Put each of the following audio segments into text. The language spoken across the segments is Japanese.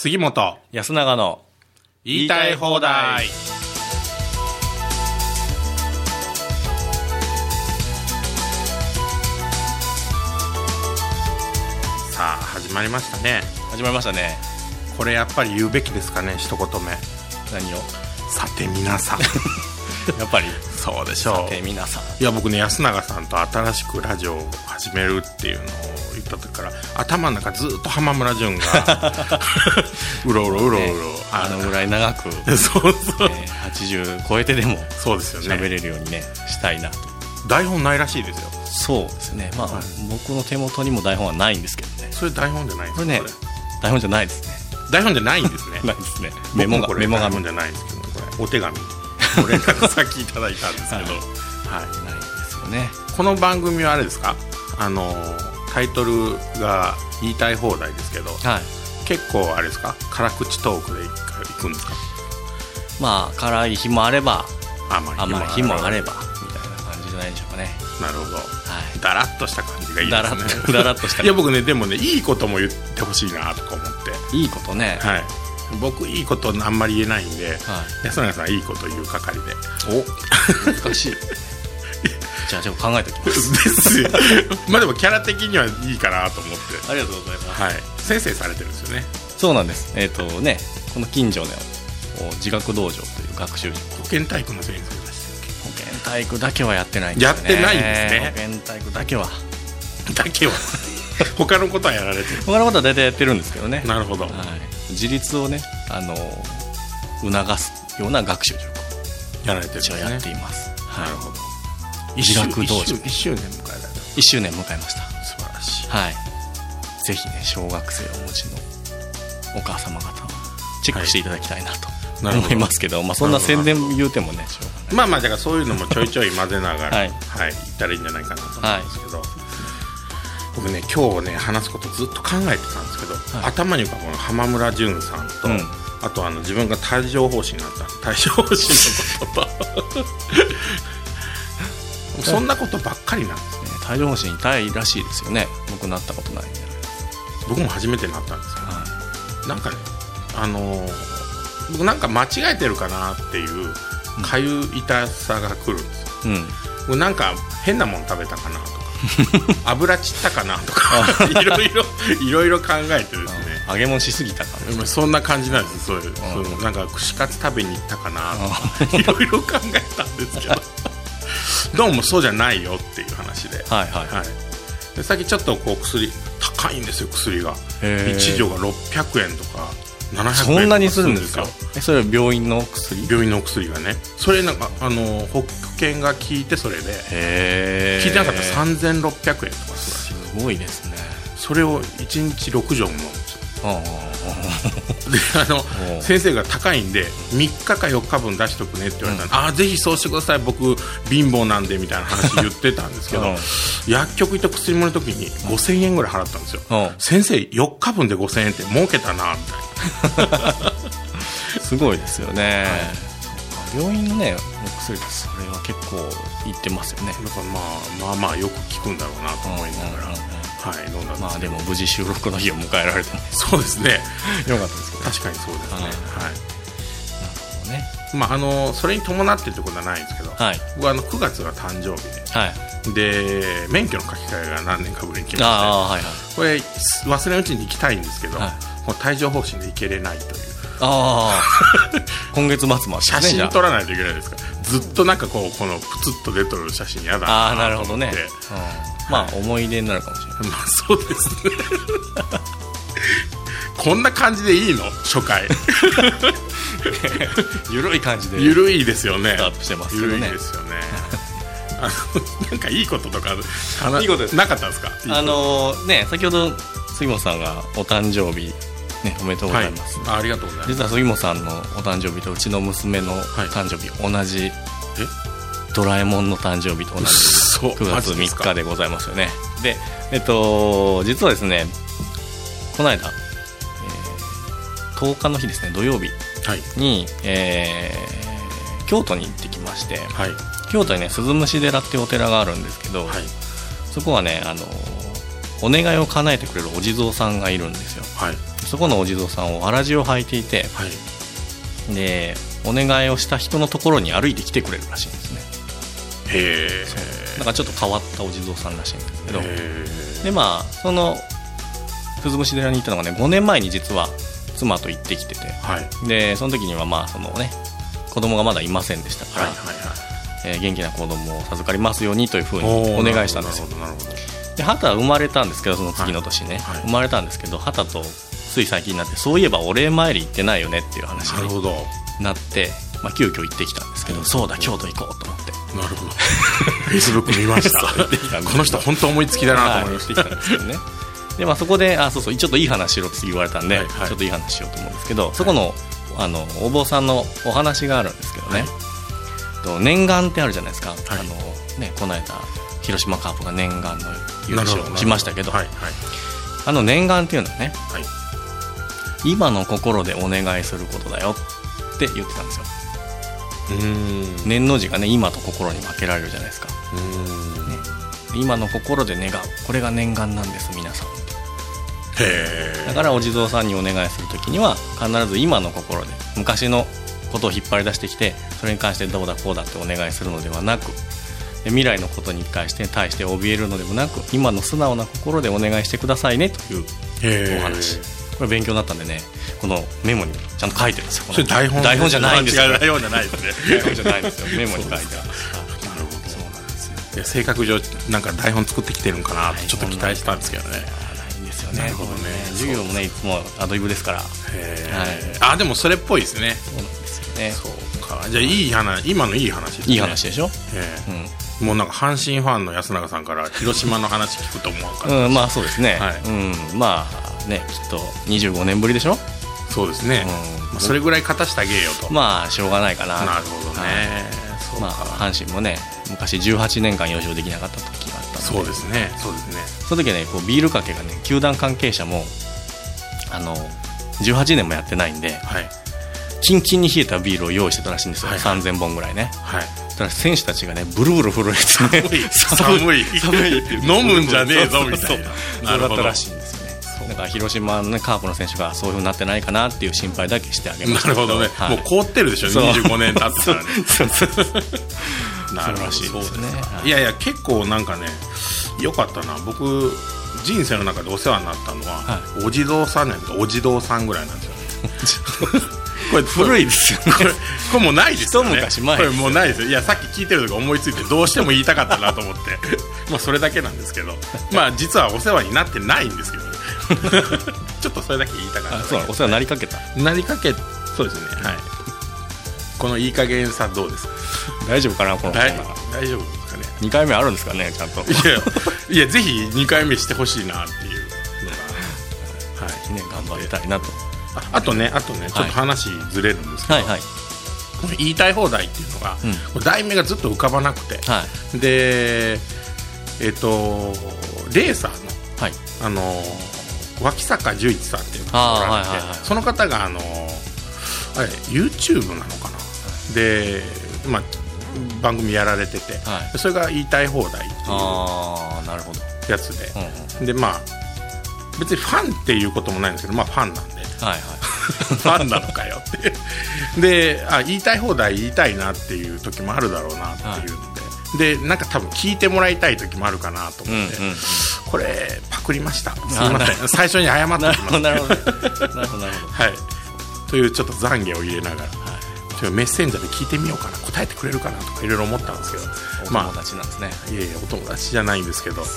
杉本安永の言いたい放題。さあ始まりましたね。 始まりましたね。 これやっぱり言うべきですかね、一言目。 何を？ さて皆さんやっぱりそうでしょう。 さて皆さん、 いや僕ね、安永さんと新しくラジオを始めるっていうのを言った時から頭の中ずっと浜村淳がうろうろうろうろ、ね、 あのぐらい長くそうそう、 80超えてでもそうですよね、 喋れるようにねしたいなと。 台本ないらしいですよ。 そうですね、まあ、はい、僕の手元にも台本はないんですけどね。 それ台本じゃないんですか？ これね、台本じゃないですね。 台本じゃないんですね。 ないですね。メモが台本じゃないんですけど、これお手紙ご連絡先いただいたんですけど、はい、 ないですよね。 この番組はあれですか、タイトルが言いたい放題ですけど、はい、結構あれですか、辛口トークでいくんですか？ まあ辛い日もあれば甘い日もあればみたいな感じじゃないでしょうかね。 なるほど、はい、だらっとした感じがいいですね。 だらっとしたいや僕ね、でもね、いいことも言ってほしいなとか思って。 いいことね、はい、 僕いいことあんまり言えないんで、はい、安永さんいいこと言う係で。 お、難しいじゃあ考えておきますですよまあでもキャラ的にはいいかなと思って。 ありがとうございます、 はい、先生されてるんですよね。 そうなんです。ね、この近所の自学道場という学習塾、 保健体育の先生でしたっけ？ 保健体育だけはやってないんですよね。 やってないんですね。 保健体育だけは他のことはやられてる。 他のことは大体やってるんですけどね。 なるほど、はい、 自立をね、促すような学習塾をやられてるんですね。 やっています、はい、なるほど。 自学道場 1周年迎えられた。 1周年迎えました。 素晴らしい、 はい、ぜひね、小学生をお持ちのお母様方はチェックしていただきたいなと思いますけど、まあ、そんな宣伝言うてもね、しょうがない。 まあだからそういうのもちょいちょい混ぜながらはい、はい、言ったらいいんじゃないかなと思うんですけど、はい、僕ね、今日ね話すことずっと考えてたんですけど、はい、頭に浮かぶ浜村淳さんと、あと自分が帯状疱疹になった帯状疱疹のこととそんなことばっかりなんですね。 帯状疱疹痛いらしいですよね。僕なったことないんで。 僕も初めてなったんですけど、はい、なんかね、僕なんか間違えてるかなっていうかゆ痛さが来るんですよ、僕なんか変なもの食べたかなとか油散ったかなとかいろいろ考えてですね、 揚げ物しすぎたかな、 そんな感じなんですよ。そういうなんか串カツ食べに行ったかなとかいろいろ考えたんですけどどうもそうじゃないよっていう話で、はいはいはい、でさっきちょっと薬高いんですよ。薬が1錠が600円とか700円とかそんなにするんですか？それは病院の薬？ 病院の薬がね、それなんか保険が効いて、それで効いてなかったら3600円とかするらしい。 すごいですね。 それを1日6錠飲むんですよ。で先生が高いんで3日か4日分出しとくねって言われたら、ぜひそうしてください、僕貧乏なんでみたいな話言ってたんですけど薬局行った薬もの時に5000円ぐらい払ったんですよ。先生4日分で5000円って儲けたなみたいなすごいですよね、はい、病院のね薬ってそれは結構いってますよね。 だからまあよく効くんだろうなと思いながら、はい、飲んだんですけど、 まあでも無事収録の日を迎えられてもそうですねよかったですけど、 確かにそうですね、はい、なるほどね。 まあそれに伴ってってことはないんですけど、はい、僕は9月が誕生日で、はい、で免許の書き換えが何年かぶりに来まして、はいはい、これ忘れのうちに行きたいんですけど、はい、もう帯状疱疹で行けれないという。 今月末まで、ね、 写真撮らないといけないですから、ずっとなんかこのプツッと出とる写真やだな。 なるほどね、まあ思い出になるかもしれない。 まあそうですねこんな感じでいいの？初回ゆるい感じでゆるいですよね。 スタートしてますけどね。 ゆるいですよねなんかいいこととかいいことですなかったんですか？ ね、先ほど杉本さんがお誕生日ね、おめでとうございます、 はい、ありがとうございます。 実は杉本さんのお誕生日とうちの娘の誕生日、同じドラえもんの誕生日と同じ9月3日でございますよね。で、実はですね、この間、10日の日ですね、土曜日に、京都に行ってきまして、はい、京都にね、鈴虫寺っていうお寺があるんですけど、はい、そこはね、お願いを叶えてくれるお地蔵さんがいるんですよ、はい、 そこのお地蔵さんをわらじを履いていて、はい、でお願いをした人のところに歩いてきてくれるらしいんですね。 へえ。 なんかちょっと変わったお地蔵さんらしいんですけど、でまあその鈴虫寺に行ったのがね5年前に実は妻と行ってきてて、はい、でその時にはまあそのね子供がまだいませんでしたから、はいはいはい、元気な子供を授かりますようにというふうにお願いしたんですよ。で畑は生まれたんですけど、その次の年ね、はいはい、生まれたんですけど、畑とつい最近になってそういえばお礼参り行ってないよねっていう話になって、まあ、急遽行ってきたんですけど、そうだ京都行こうと思って、 なるほどフェイスブック見ましたこの人本当思いつきだなと思いましてきたんですけどねで、まあ、そこでそうそうちょっといい話しろって言われたんで、はいはい、ちょっといい話しようと思うんですけど、そこの、お坊さんのお話があるんですけどね、はい、念願ってあるじゃないですか、はい、ね、この間広島カープが念願の優勝しましたけど、はいはい、念願っていうのはね、はい、今の心でお願いすることだよって言ってたんですよ。念の字がね今と心に分けられるじゃないですか。ね、今の心で願う、これが念願なんです皆さん。へだからお地蔵さんにお願いするときには必ず今の心で昔のことを引っ張り出してきて、それに関してどうだこうだってお願いするのではなく、未来のことに対して怯えるのでもなく、今の素直な心でお願いしてくださいねというお話。これ勉強になったんでね、このメモにちゃんと書いてるんですよ。 それ台本じゃないんですよ。 台本じゃないですね台本じゃないんですよ。メモに書いてある。なるほど、 そうなんですよ。いや性格上なんか台本作ってきてるのかなとちょっと期待したんですけどね。 ないんですよね。なるほどね。授業もねいつもアドリブですから。 はい、でもそれっぽいですね。 そうなんですよね。 そうか。じゃあいい話、今のいい話ですね。 いい話でしょ。 もうなんか阪神ファンの安永さんから広島の話聞くと思わんかった。 まあそうですね。はい、まあね、きっと25年ぶりでしょ。 そうですね、まあ、それぐらい勝たしてあげようと。 まあしょうがないかな。 なるほどね。 そうか。まあ阪神もね昔18年間優勝できなかった時があったので。 そうですね、そうですね。 その時はねこうビールかけがね球団関係者も18年もやってないんで、はい、キンキンに冷えたビールを用意してたらしいんですよ、はい、3000本ぐらいね、はい、だから選手たちがねブルブル震えてね寒い飲むんじゃねえぞみたいなそうだったらしいんですよね。だから広島の、ね、カープの選手がそういう風になってないかなっていう心配だけしてあげました。 なるほどね、はい、もう凍ってるでしょ25年経ってたらねなるほど、 らしいですね。 いやいや結構なんかねよかったな。僕人生の中でお世話になったのは、はい、お地蔵さんなんですお地蔵さんぐらいなんですよねこれ古いですよねこれもうないですよね。 昔前これもうないですよ。いやさっき聞いてる時思いついてどうしても言いたかったなと思ってまあそれだけなんですけどまあ実はお世話になってないんですけどちょっとそれだけ言いたかった。 そうお世話になりかけた。 そうですね、はい。このいい加減さどうですか大丈夫かなこの大丈夫ですかね。 2回目あるんですかねちゃんと。 いやぜひ2回目してほしいなっていうのが、はいね、頑張りたいなと。 あとねちょっと話ずれるんですけど、はいはい、言いたい放題っていうのが、題名がずっと浮かばなくて、はい、でレーサーの、はい、脇坂十一さんっていうのがおられて、その方がYouTube なのかな、で、まあ、番組やられてて、はい、それが言いたい放題っていうやつで、でまあ別にファンっていうこともないんですけど、まあファンなんで、はいはい、ファンなのかよってで言いたい放題言いたいなっていう時もあるだろうなっていうので、でなんか多分聞いてもらいたい時もあるかなと思って、これパクりました。すいません最初に謝っておきます。 なるほどはい、というちょっと懺悔を入れながら、ちょっとメッセンジャーで聞いてみようかな、答えてくれるかなとかいろいろ思ったんですけど、 お友達なんですね。 いやいやお友達じゃないんですけど、はい、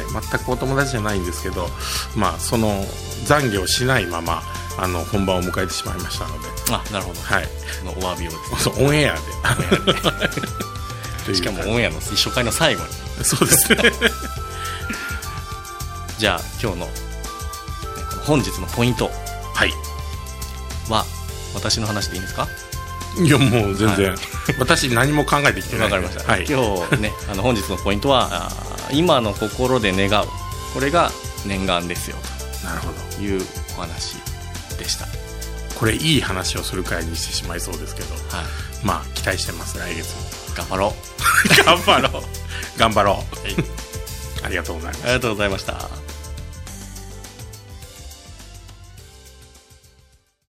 全くお友達じゃないんですけど、まあその懺悔をしないまま本番を迎えてしまいましたので。 なるほど、はい、そのお詫びをですね、オンエアでしかもオンエアの初回の最後に。 そうですねじゃあ今日の、この本日のポイントは私の話でいいんですか。 いやもう全然、はい、私何も考えてきてない。 分かりました、はい、今日ね本日のポイントは今の心で願う、これが念願ですよというお話でした。 これいい話をする会にしてしまいそうですけど、はい、まあ期待してます。来月も頑張ろう頑張ろう、はい、ありがとうございました。 ありがとうございました。